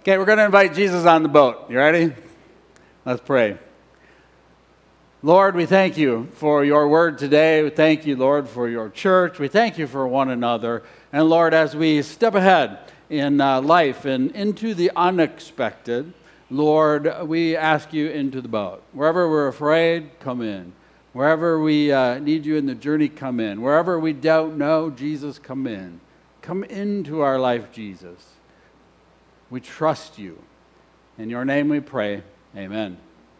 Okay, we're going to invite Jesus on the boat. You ready? Let's pray. Lord, we thank you for your word today. We thank you, Lord, for your church. We thank you for one another. And Lord, as we step ahead in life and into the unexpected, Lord, we ask you into the boat. Wherever we're afraid, come in. Wherever we need you in the journey, come in. Wherever we don't know, Jesus, come in. Come into our life, Jesus. We trust you. In your name we pray. Amen.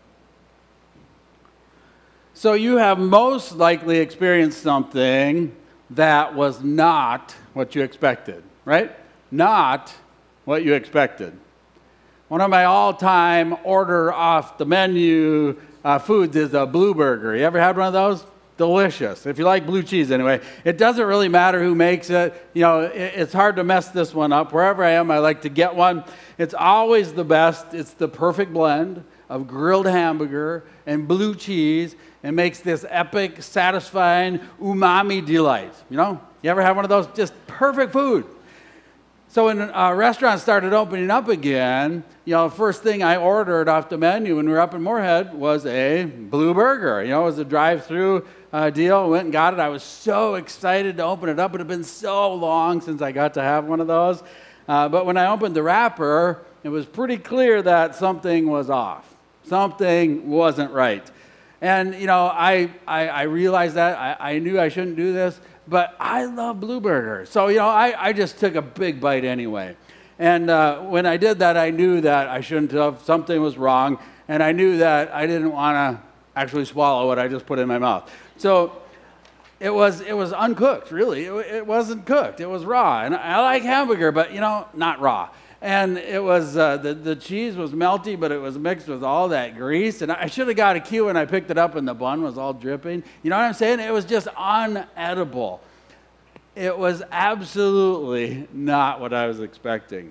So you have most likely experienced something that was not what you expected, right? Not what you expected. One of my all-time order off the menu foods is a Blue Burger. You ever had one of those? Delicious. If you like blue cheese anyway. It doesn't really matter who makes it. You know, it's hard to mess this one up. Wherever I am, I like to get one. It's always the best. It's the perfect blend of grilled hamburger and blue cheese and makes this epic, satisfying umami delight. You know, you ever have one of those? Just perfect food. So when restaurants started opening up again, you know, first thing I ordered off the menu when we were up in Moorhead was a Blue Burger. You know, it was a drive-through deal. I went and got it. I was so excited to open it up. It had been so long since I got to have one of those. But when I opened the wrapper, it was pretty clear that something was off. Something wasn't right. And, you know, I realized that. I knew I shouldn't do this. But I love Blue Burger. So, you know, I just took a big bite anyway. And when I did that, I knew that I shouldn't have. Something was wrong. And I knew that I didn't want to actually swallow what I just put in my mouth. So it was uncooked, really. It wasn't cooked. It was raw. And I like hamburger, but, you know, not raw. And it was, the cheese was melty, but it was mixed with all that grease. And I should have got a cue when I picked it up and the bun was all dripping. You know what I'm saying? It was just unedible. It was absolutely not what I was expecting.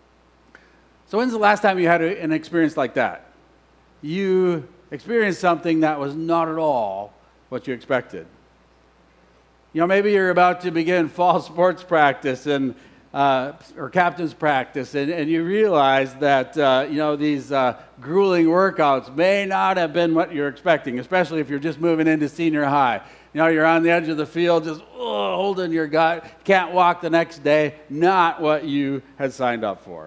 So when's the last time you had an experience like that? You experienced something that was not at all what you expected. You know, maybe you're about to begin fall sports practice and or captain's practice, and you realize that, you know, these grueling workouts may not have been what you're expecting, especially if you're just moving into senior high. You know, you're on the edge of the field just holding your gut, can't walk the next day, not what you had signed up for.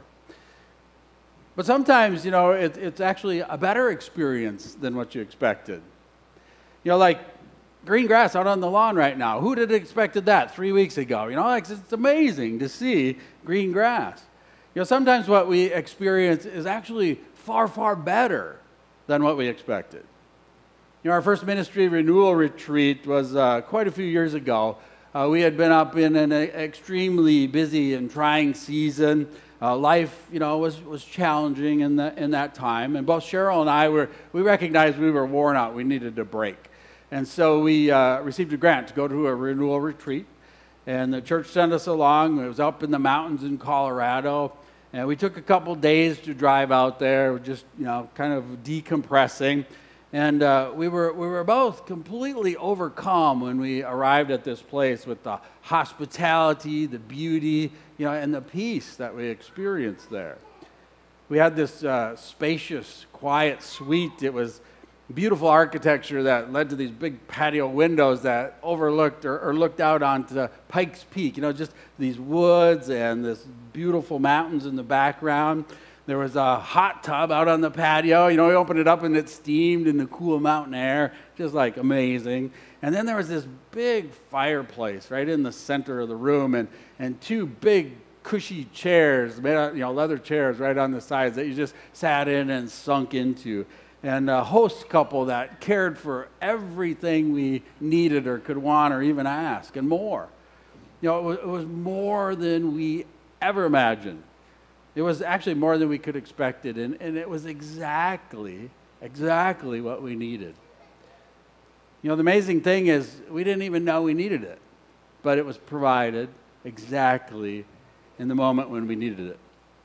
But sometimes, you know, it's actually a better experience than what you expected. You know, like green grass out on the lawn right now. Who'd have expected that 3 weeks ago? You know, like, it's amazing to see green grass. You know, sometimes what we experience is actually far, far better than what we expected. You know, our first ministry renewal retreat was quite a few years ago. We had been up in an extremely busy and trying season. Life, you know, was challenging in that time. And both Cheryl and I we recognized we were worn out. We needed a break. And so we received a grant to go to a renewal retreat. And the church sent us along. It was up in the mountains in Colorado. And we took a couple days to drive out there, just, you know, kind of decompressing. And we were both completely overcome when we arrived at this place with the hospitality, the beauty, you know, and the peace that we experienced there. We had this spacious, quiet suite. It was beautiful architecture that led to these big patio windows that overlooked or looked out onto Pikes Peak. You know, just these woods and this beautiful mountains in the background. There was a hot tub out on the patio. You know, we opened it up and it steamed in the cool mountain air. Just like amazing. And then there was this big fireplace right in the center of the room and two big cushy chairs, made out, you know, leather chairs right on the sides that you just sat in and sunk into. And a host couple that cared for everything we needed or could want or even ask, and more. You know, it was more than we ever imagined. It was actually more than we could expected, and it was exactly what we needed. You know, the amazing thing is we didn't even know we needed it, but it was provided exactly in the moment when we needed it.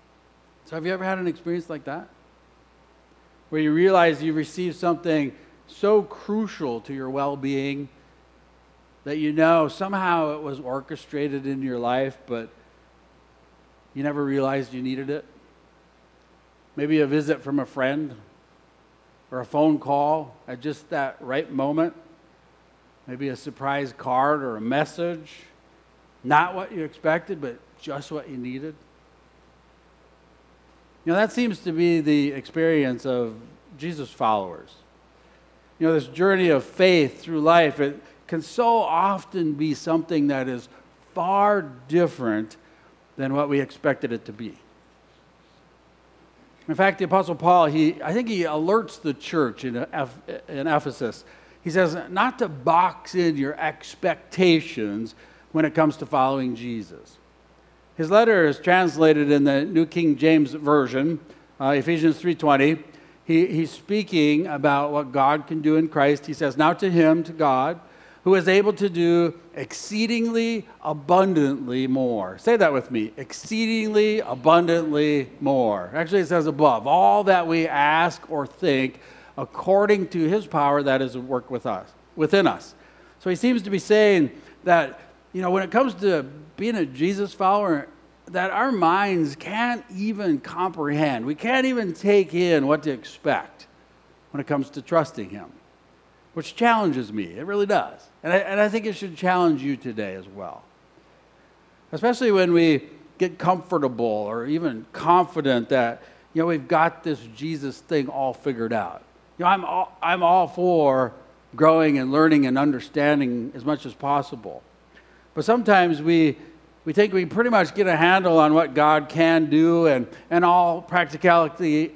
So have you ever had an experience like that? Where you realize you received something so crucial to your well-being that you know somehow it was orchestrated in your life, but you never realized you needed it? maybe a visit from a friend or a phone call at just that right moment, maybe a surprise card or a message, not what you expected, but just what you needed. That seems to be the experience of Jesus' followers. This journey of faith through life, it can so often be something that is far different than what we expected it to be. In fact, the Apostle Paul, I think he alerts the church in Ephesus. He says not to box in your expectations when it comes to following Jesus. His letter is translated in the New King James Version, Ephesians 3:20. He's speaking about what God can do in Christ. He says, now to him, to God, who is able to do exceedingly abundantly more. Say that with me. Exceedingly abundantly more. Actually, it says above. All that we ask or think according to his power that is at work within us. So he seems to be saying that, when it comes to being a Jesus follower, that our minds can't even comprehend. We can't even take in what to expect when it comes to trusting him, which challenges me. It really does. And I think it should challenge you today as well. Especially when we get comfortable or even confident that, we've got this Jesus thing all figured out. I'm all for growing and learning and understanding as much as possible. But sometimes we think we pretty much get a handle on what God can do and all practicality,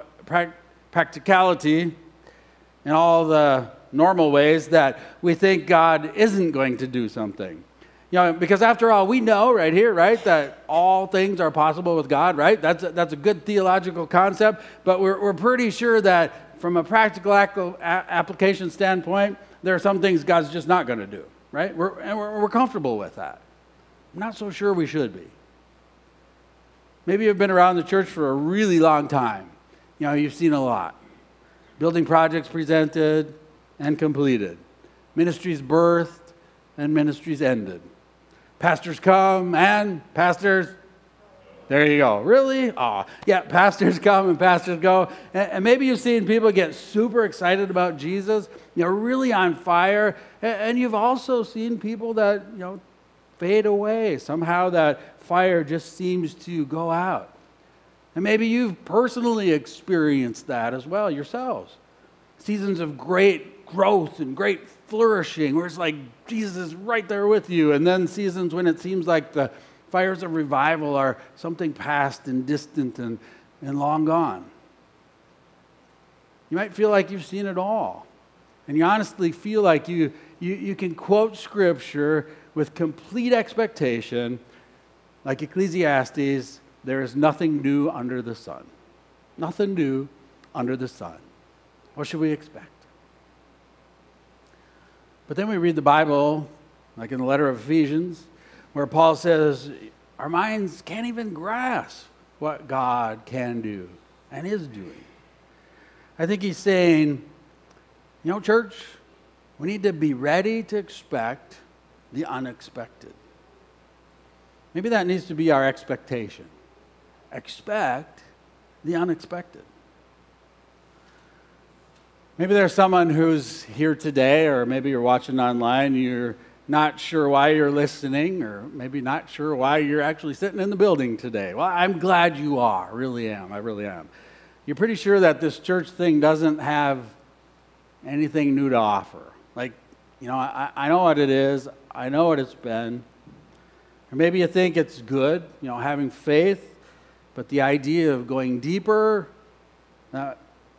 practicality in all the normal ways that we think God isn't going to do something. Because after all, we know right here, right, that all things are possible with God, right? That's a good theological concept, but we're pretty sure that from a practical application standpoint, there are some things God's just not going to do, right? We're comfortable with that. I'm not so sure we should be. Maybe you've been around the church for a really long time. You've seen a lot. Building projects presented and completed. Ministries birthed and ministries ended. Pastors come and pastors, there you go. Really? Yeah, pastors come and pastors go. And maybe you've seen people get super excited about Jesus, really on fire. And you've also seen people that, fade away. Somehow that fire just seems to go out. And maybe you've personally experienced that as well yourselves. Seasons of great growth and great flourishing where it's like Jesus is right there with you. And then seasons when it seems like the fires of revival are something past and distant and long gone. You might feel like you've seen it all. And you honestly feel like you can quote Scripture with complete expectation, like Ecclesiastes, there is nothing new under the sun. Nothing new under the sun. What should we expect? But then we read the Bible, like in the letter of Ephesians, where Paul says, our minds can't even grasp what God can do and is doing. I think he's saying, church, we need to be ready to expect the unexpected. Maybe that needs to be our expectation. Expect the unexpected. Maybe there's someone who's here today, or maybe you're watching online, you're not sure why you're listening, or maybe not sure why you're actually sitting in the building today. Well, I'm glad you are. I really am. You're pretty sure that this church thing doesn't have anything new to offer. Like, I know what it is. I know what it's been. Or maybe you think it's good, having faith, but the idea of going deeper, the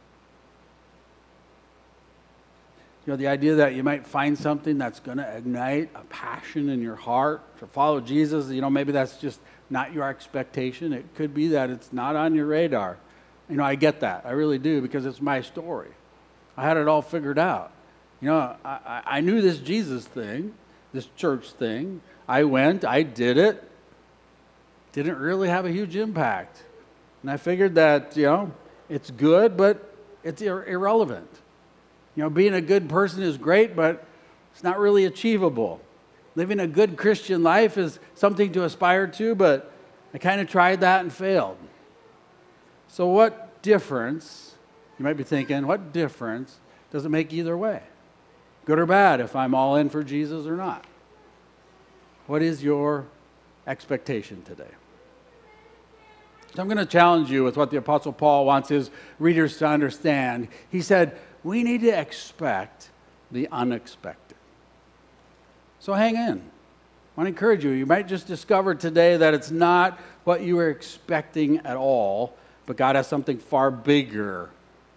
idea that you might find something that's going to ignite a passion in your heart to follow Jesus, maybe that's just not your expectation. It could be that it's not on your radar. I get that. I really do, because it's my story. I had it all figured out. I knew this Jesus thing, this church thing. I went, I did it. Didn't really have a huge impact. And I figured that, it's good, but it's irrelevant. Being a good person is great, but it's not really achievable. Living a good Christian life is something to aspire to, but I kind of tried that and failed. So what difference, you might be thinking, what difference does it make either way? Good or bad, if I'm all in for Jesus or not? What is your expectation today? So I'm going to challenge you with what the Apostle Paul wants his readers to understand. He said, we need to expect the unexpected. So hang in. I want to encourage you. You might just discover today that it's not what you were expecting at all, but God has something far bigger.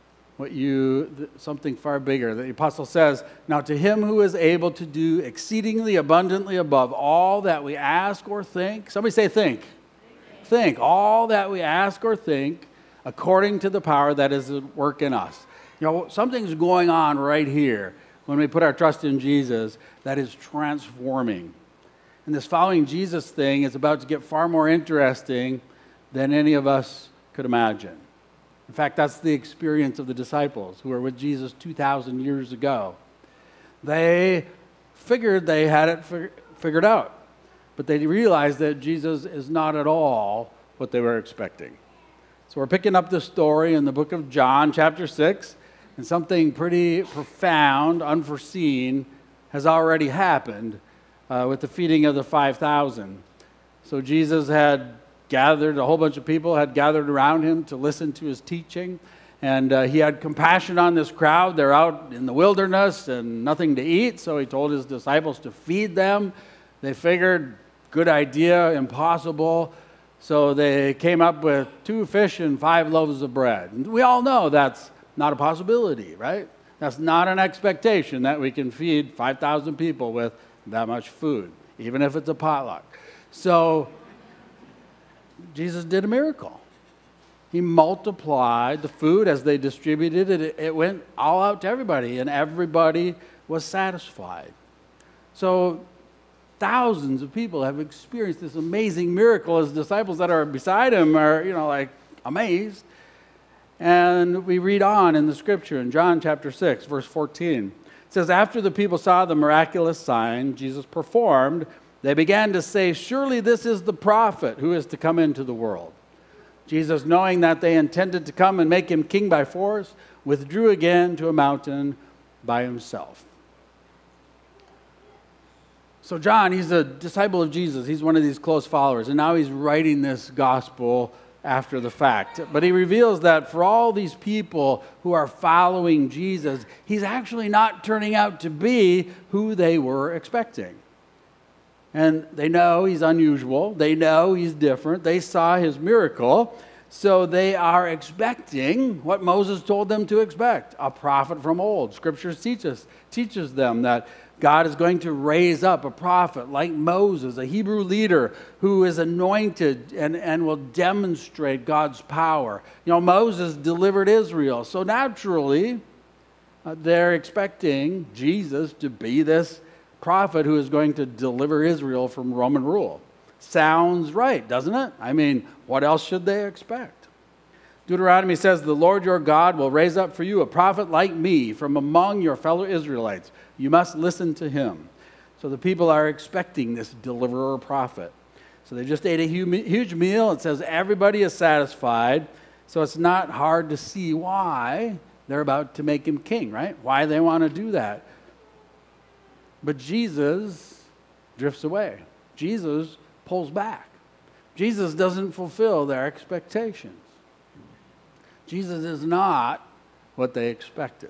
Something far bigger. The apostle says, now to him who is able to do exceedingly abundantly above all that we ask or think. Somebody say think. Think. All that we ask or think according to the power that is at work in us. You know, something's going on right here when we put our trust in Jesus that is transforming. And this following Jesus thing is about to get far more interesting than any of us could imagine. In fact, that's the experience of the disciples who were with Jesus 2,000 years ago. They figured they had it figured out, but they realized that Jesus is not at all what they were expecting. So we're picking up this story in the book of John, chapter 6, and something pretty profound, unforeseen, has already happened with the feeding of the 5,000. So Jesus had gathered, a whole bunch of people had gathered around him to listen to his teaching. And he had compassion on this crowd. They're out in the wilderness and nothing to eat, so he told his disciples to feed them. They figured, good idea, impossible. So they came up with 2 fish and 5 loaves of bread. And we all know that's not a possibility, right? That's not an expectation that we can feed 5,000 people with that much food, even if it's a potluck. So Jesus did a miracle. He multiplied the food as they distributed it. It went all out to everybody, and everybody was satisfied. So thousands of people have experienced this amazing miracle. His disciples that are beside him are, like amazed. And we read on in the scripture in John chapter 6, verse 14. It says, after the people saw the miraculous sign Jesus performed, they began to say, surely this is the prophet who is to come into the world. Jesus, knowing that they intended to come and make him king by force, withdrew again to a mountain by himself. So John, he's a disciple of Jesus. He's one of these close followers, and now he's writing this gospel after the fact. But he reveals that for all these people who are following Jesus, he's actually not turning out to be who they were expecting. And they know he's unusual. They know he's different. They saw his miracle. So they are expecting what Moses told them to expect, a prophet from old. Scripture teaches them that God is going to raise up a prophet like Moses, a Hebrew leader who is anointed and will demonstrate God's power. Moses delivered Israel. So naturally, they're expecting Jesus to be this prophet who is going to deliver Israel from Roman rule. Sounds right, doesn't it? I mean, what else should they expect? Deuteronomy says, the Lord your God will raise up for you a prophet like me from among your fellow Israelites. You must listen to him. So the people are expecting this deliverer prophet. So they just ate a huge meal. It says everybody is satisfied. So it's not hard to see why they're about to make him king, right? Why they want to do that. But Jesus drifts away. Jesus pulls back. Jesus doesn't fulfill their expectations. Jesus is not what they expected.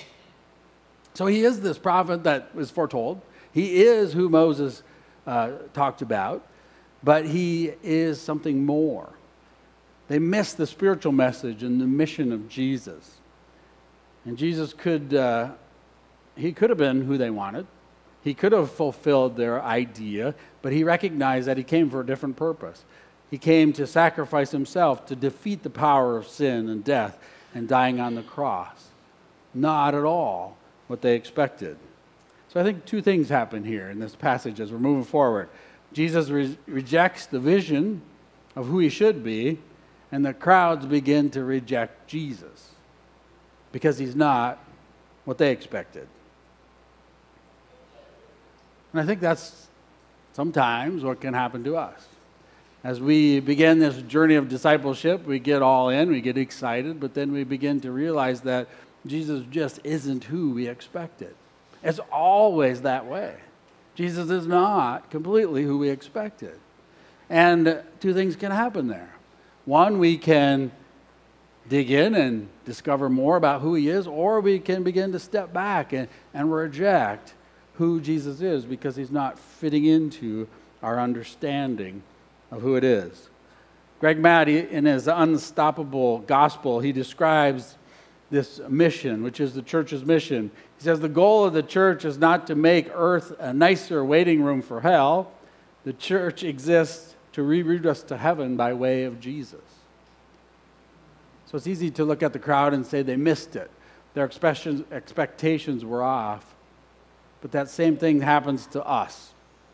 So he is this prophet that was foretold. He is who Moses talked about, but he is something more. They missed the spiritual message and the mission of Jesus. And Jesus could have been who they wanted. He could have fulfilled their idea, but he recognized that he came for a different purpose. He came to sacrifice himself to defeat the power of sin and death and dying on the cross. Not at all what they expected. So I think 2 things happen here in this passage as we're moving forward. Jesus rejects the vision of who he should be, and the crowds begin to reject Jesus because he's not what they expected. And I think that's sometimes what can happen to us. As we begin this journey of discipleship, we get all in, we get excited, but then we begin to realize that Jesus just isn't who we expected. It's always that way. Jesus is not completely who we expected. And two things can happen there. One, we can dig in and discover more about who he is, or we can begin to step back and reject who Jesus is because he's not fitting into our understanding of who it is. Greg Maddy, in his Unstoppable Gospel, he describes this mission, which is the church's mission. He says the goal of the church is not to make earth a nicer waiting room for hell. The church exists to reroute us to heaven by way of Jesus. So it's easy to look at the crowd and say they missed it. Their expectations were off. But that same thing happens to us.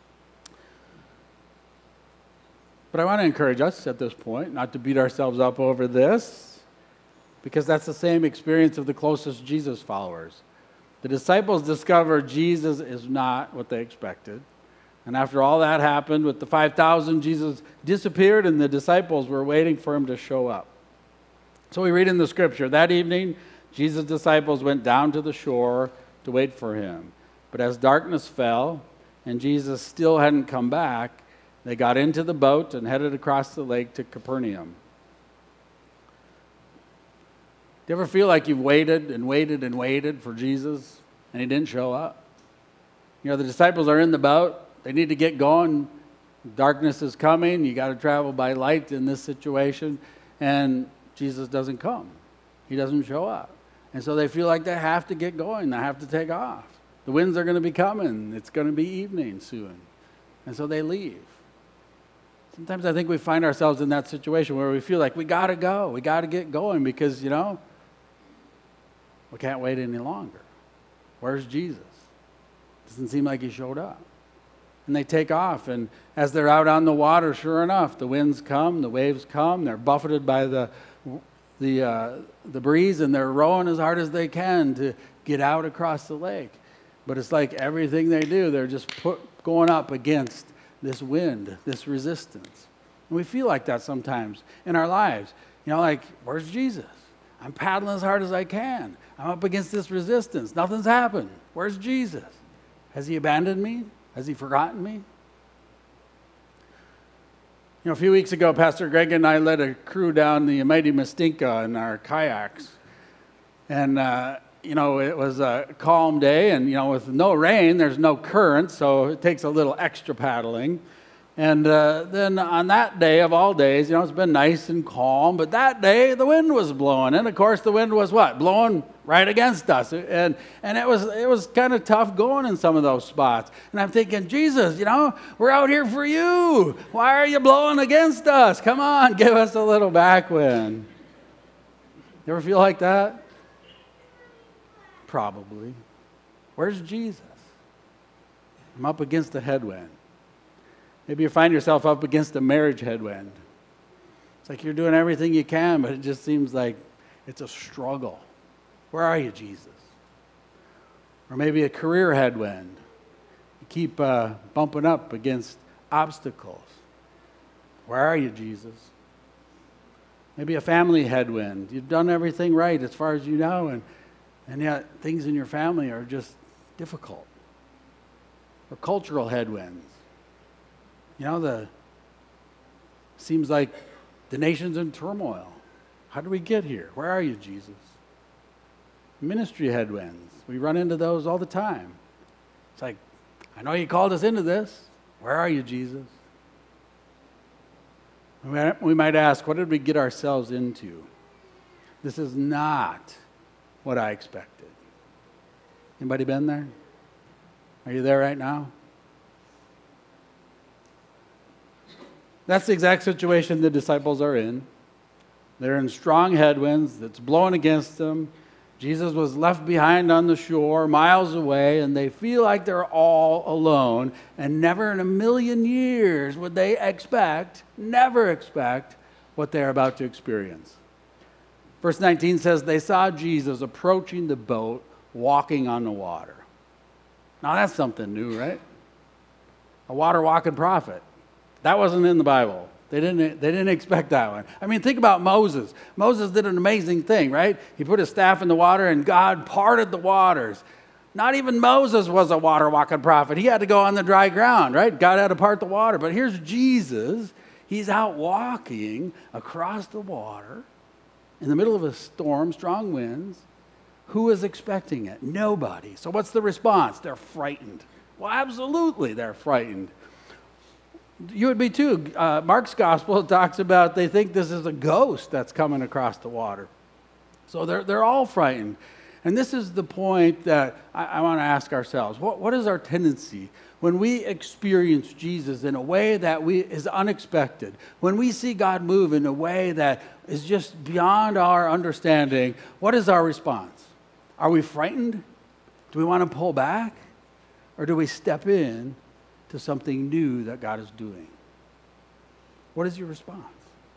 But I want to encourage us at this point not to beat ourselves up over this, because that's the same experience of the closest Jesus followers. The disciples discovered Jesus is not what they expected. And after all that happened with the 5,000, Jesus disappeared and the disciples were waiting for him to show up. So we read in the scripture, that evening, Jesus' disciples went down to the shore to wait for him. But as darkness fell and Jesus still hadn't come back, they got into the boat and headed across the lake to Capernaum. Do you ever feel like you've waited and waited and waited for Jesus and he didn't show up? You know, the disciples are in the boat. They need to get going. Darkness is coming. You got to travel by light in this situation. And Jesus doesn't come. He doesn't show up. And so they feel like they have to get going. They have to take off. The winds are going to be coming. It's going to be evening soon. And so they leave. Sometimes I think we find ourselves in that situation where we feel like we got to go. We got to get going because, we can't wait any longer. Where's Jesus? Doesn't seem like he showed up. And they take off, and as they're out on the water, sure enough, the winds come, the waves come, they're buffeted by the breeze, and they're rowing as hard as they can to get out across the lake. But it's like everything they do, they're just going up against this wind, this resistance. And we feel like that sometimes in our lives. Where's Jesus? I'm paddling as hard as I can. I'm up against this resistance. Nothing's happened. Where's Jesus? Has he abandoned me? Has he forgotten me? A few weeks ago, Pastor Greg and I led a crew down the Mighty Mistinka in our kayaks. And, it was a calm day, and, with no rain, there's no current, so it takes a little extra paddling. And then on that day of all days, it's been nice and calm, but that day the wind was blowing. And, of course, the wind was what? Blowing right against us. And it was kind of tough going in some of those spots. And I'm thinking, Jesus, we're out here for you. Why are you blowing against us? Come on, give us a little backwind. You ever feel like that? Probably. Where's Jesus? I'm up against a headwind. Maybe you find yourself up against a marriage headwind. It's like you're doing everything you can, but it just seems like it's a struggle. Where are you, Jesus? Or maybe a career headwind. You keep bumping up against obstacles. Where are you, Jesus? Maybe a family headwind. You've done everything right as far as you know, and yet things in your family are just difficult. Or cultural headwinds. Seems like the nation's in turmoil. How did we get here? Where are you, Jesus? Ministry headwinds. We run into those all the time. It's like, I know you called us into this. Where are you, Jesus? We might ask, what did we get ourselves into? This is not what I expected. Anybody been there? Are you there right now? That's the exact situation the disciples are in. They're in strong headwinds that's blowing against them. Jesus was left behind on the shore, miles away, and they feel like they're all alone. And never in a million years would they never expect what they're about to experience. Verse 19 says, they saw Jesus approaching the boat, walking on the water. Now that's something new, right? A water-walking prophet. That wasn't in the Bible. They didn't expect that one. I mean, think about Moses. Moses did an amazing thing, right? He put his staff in the water and God parted the waters. Not even Moses was a water walking prophet. He had to go on the dry ground, right? God had to part the water. But here's Jesus. He's out walking across the water in the middle of a storm, strong winds. Who is expecting it? Nobody. So what's the response? They're frightened. Well, absolutely, they're frightened. You would be too. Mark's gospel talks about they think this is a ghost that's coming across the water. So they're all frightened. And this is the point that I want to ask ourselves. What is our tendency when we experience Jesus in a way that is unexpected? When we see God move in a way that is just beyond our understanding, what is our response? Are we frightened? Do we want to pull back? Or do we step in to something new that God is doing? What is your response?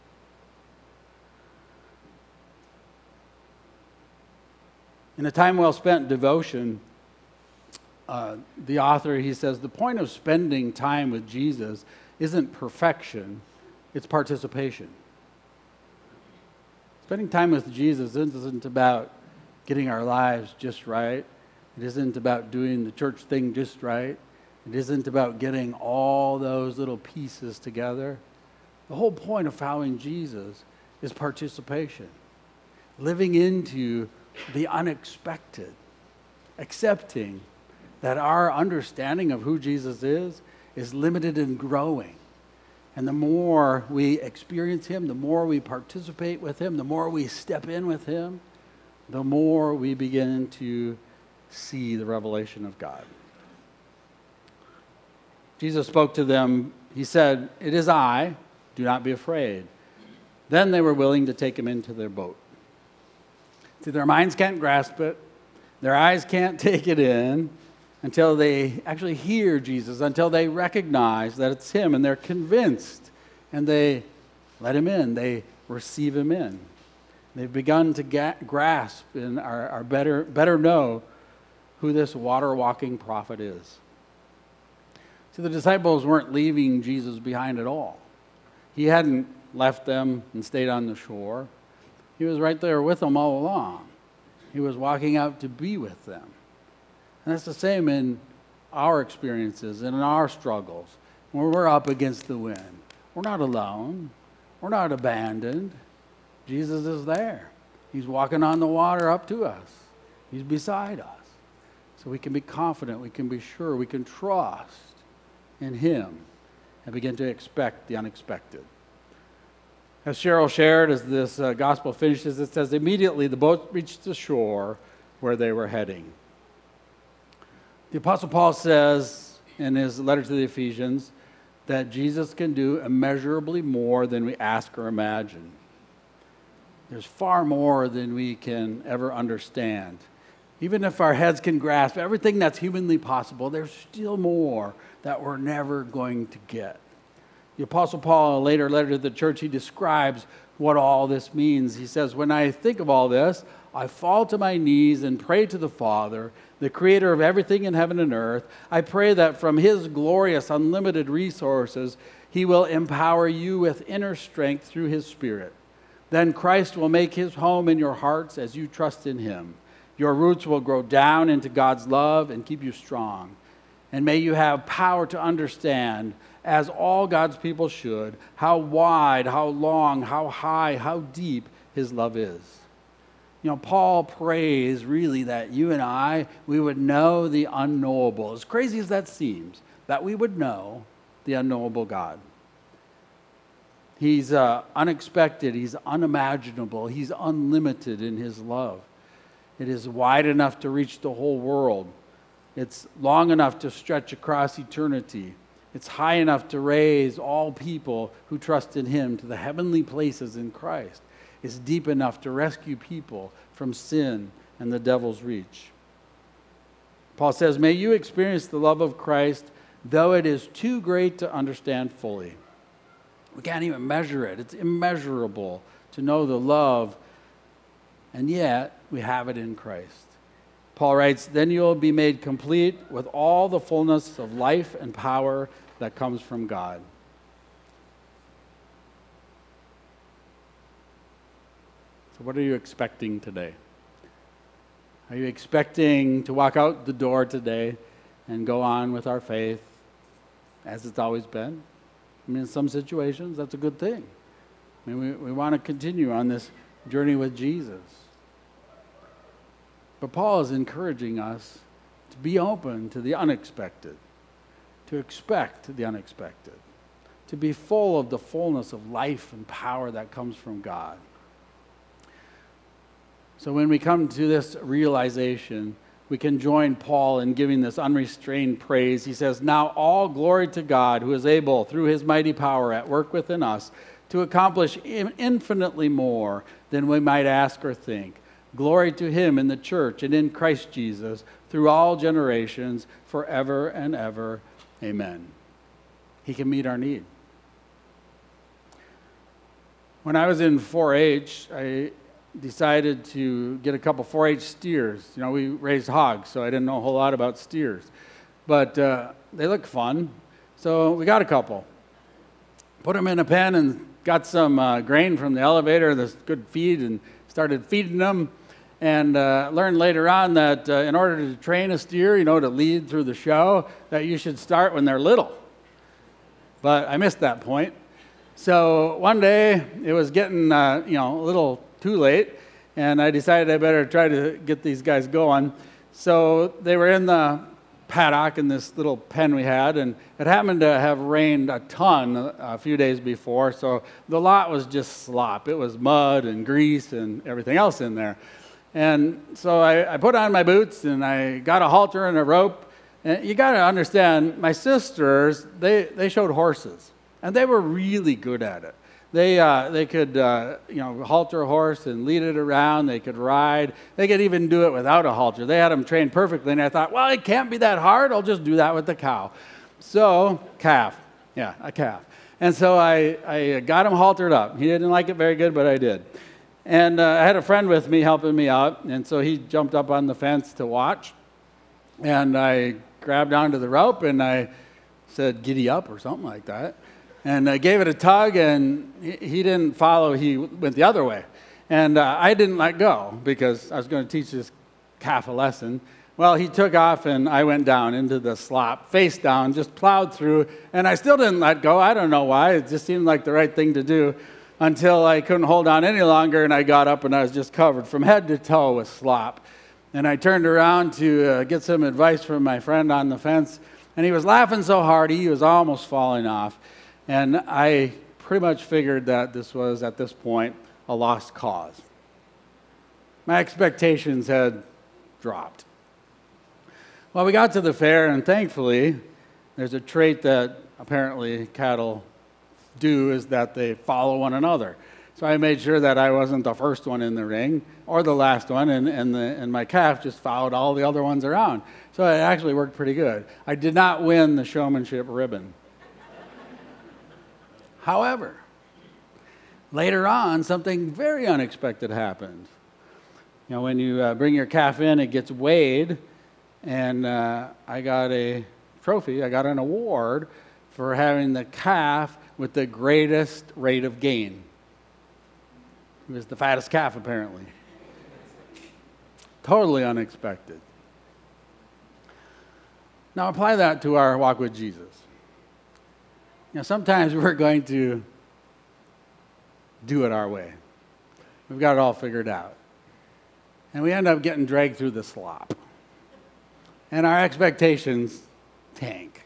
In A Time Well Spent devotion, the author, he says, the point of spending time with Jesus isn't perfection, it's participation. Spending time with Jesus isn't about getting our lives just right. It isn't about doing the church thing just right. It isn't about getting all those little pieces together. The whole point of following Jesus is participation. Living into the unexpected. Accepting that our understanding of who Jesus is limited and growing. And the more we experience him, the more we participate with him, the more we step in with him, the more we begin to see the revelation of God. Jesus spoke to them. He said, "It is I, do not be afraid." Then they were willing to take him into their boat. See, their minds can't grasp it. Their eyes can't take it in until they actually hear Jesus, until they recognize that it's him, and they're convinced, and they let him in. They receive him in. They've begun to grasp and are better know who this water-walking prophet is. See, the disciples weren't leaving Jesus behind at all. He hadn't left them and stayed on the shore. He was right there with them all along. He was walking out to be with them. And that's the same in our experiences and in our struggles. When we're up against the wind, we're not alone. We're not abandoned. Jesus is there. He's walking on the water up to us. He's beside us. So we can be confident, we can be sure, we can trust in him and begin to expect the unexpected. As Cheryl shared, as this gospel finishes, it says, immediately the boat reached the shore where they were heading. The Apostle Paul says in his letter to the Ephesians that Jesus can do immeasurably more than we ask or imagine. There's far more than we can ever understand. Even if our heads can grasp everything that's humanly possible, there's still more that we're never going to get. The Apostle Paul, in a later letter to the church, he describes what all this means. He says, when I think of all this, I fall to my knees and pray to the Father, the creator of everything in heaven and earth. I pray that from his glorious, unlimited resources, he will empower you with inner strength through his Spirit. Then Christ will make his home in your hearts as you trust in him. Your roots will grow down into God's love and keep you strong. And may you have power to understand, as all God's people should, how wide, how long, how high, how deep his love is. You know, Paul prays really that you and I, we would know the unknowable. As crazy as that seems, that we would know the unknowable God. He's unexpected, he's unimaginable, he's unlimited in his love. It is wide enough to reach the whole world. It's long enough to stretch across eternity. It's high enough to raise all people who trust in him to the heavenly places in Christ. It's deep enough to rescue people from sin and the devil's reach. Paul says, may you experience the love of Christ, though it is too great to understand fully. We can't even measure it. It's immeasurable to know the love, and yet we have it in Christ. Paul writes, then you will be made complete with all the fullness of life and power that comes from God. So what are you expecting today? Are you expecting to walk out the door today and go on with our faith as it's always been? I mean, in some situations, that's a good thing. I mean, we want to continue on this journey with Jesus. But Paul is encouraging us to be open to the unexpected, to expect the unexpected, to be full of the fullness of life and power that comes from God. So when we come to this realization, we can join Paul in giving this unrestrained praise. He says, "Now all glory to God, who is able, through his mighty power at work within us, to accomplish infinitely more than we might ask or think. Glory to him in the church and in Christ Jesus, through all generations, forever and ever. Amen." He can meet our need. When I was in 4-H, I decided to get a couple 4-H steers. You know, we raised hogs, so I didn't know a whole lot about steers. But they look fun, so we got a couple. Put them in a pen and got some grain from the elevator, this good feed, and started feeding them. And learned later on that in order to train a steer, you know, to lead through the show, that you should start when they're little. But I missed that point. So one day, it was getting, a little too late, and I decided I better try to get these guys going. So they were in the paddock in this little pen we had, and it happened to have rained a ton a few days before, so the lot was just slop. It was mud and grease and everything else in there. And so I put on my boots, and I got a halter and a rope. And you got to understand, my sisters, they showed horses, and they were really good at it. They could halter a horse and lead it around. They could ride. They could even do it without a halter. They had them trained perfectly, and I thought, well, it can't be that hard. I'll just do that with the cow. So, a calf. And so I got him haltered up. He didn't like it very good, but I did. And I had a friend with me helping me out, and so he jumped up on the fence to watch. And I grabbed onto the rope, and I said, "Giddy up," or something like that. And I gave it a tug, and he didn't follow. He went the other way. And I didn't let go because I was going to teach this calf a lesson. Well, he took off, and I went down into the slop, face down, just plowed through. And I still didn't let go. I don't know why. It just seemed like the right thing to do until I couldn't hold on any longer, and I got up, and I was just covered from head to toe with slop. And I turned around to get some advice from my friend on the fence, and he was laughing so hard he was almost falling off. And I pretty much figured that this was, at this point, a lost cause. My expectations had dropped. Well, we got to the fair, and thankfully, there's a trait that apparently cattle do, is that they follow one another. So I made sure that I wasn't the first one in the ring or the last one, and my calf just followed all the other ones around. So it actually worked pretty good. I did not win the showmanship ribbon. However, later on, something very unexpected happened. You know, when you bring your calf in, it gets weighed, and I got a trophy, I got an award for having the calf with the greatest rate of gain. It was the fattest calf, apparently. Totally unexpected. Now apply that to our walk with Jesus. You know, sometimes we're going to do it our way. We've got it all figured out. And we end up getting dragged through the slop. And our expectations tank.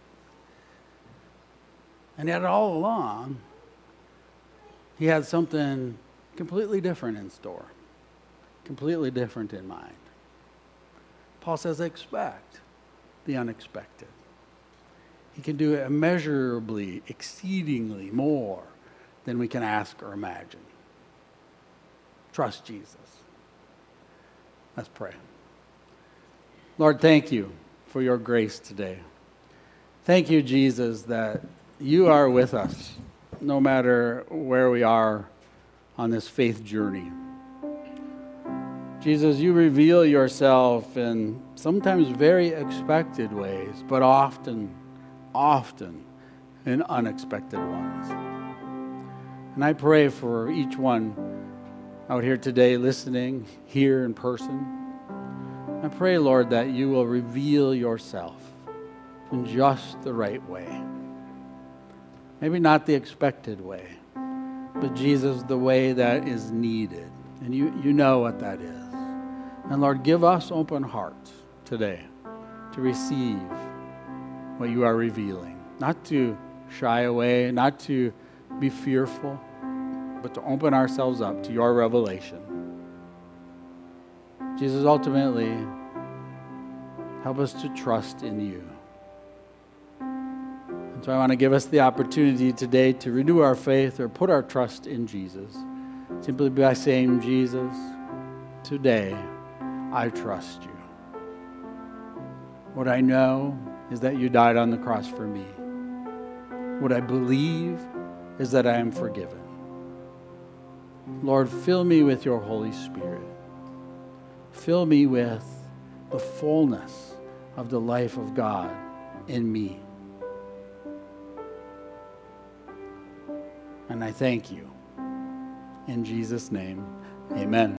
And yet all along, he had something completely different in store, completely different in mind. Paul says, expect the unexpected. He can do immeasurably, exceedingly more than we can ask or imagine. Trust Jesus. Let's pray. Lord, thank you for your grace today. Thank you, Jesus, that you are with us no matter where we are on this faith journey. Jesus, you reveal yourself in sometimes very expected ways, but often in unexpected ones. And I pray for each one out here today listening, here in person. I pray, Lord, that you will reveal yourself in just the right way. Maybe not the expected way, but Jesus, the way that is needed. And you know what that is. And Lord, give us open hearts today to receive what you are revealing. Not to shy away, not to be fearful, but to open ourselves up to your revelation. Jesus, ultimately, help us to trust in you. And so I want to give us the opportunity today to renew our faith or put our trust in Jesus, simply by saying, Jesus, today I trust you. What I know is that you died on the cross for me. What I believe is that I am forgiven. Lord, fill me with your Holy Spirit. Fill me with the fullness of the life of God in me. And I thank you. In Jesus' name, amen.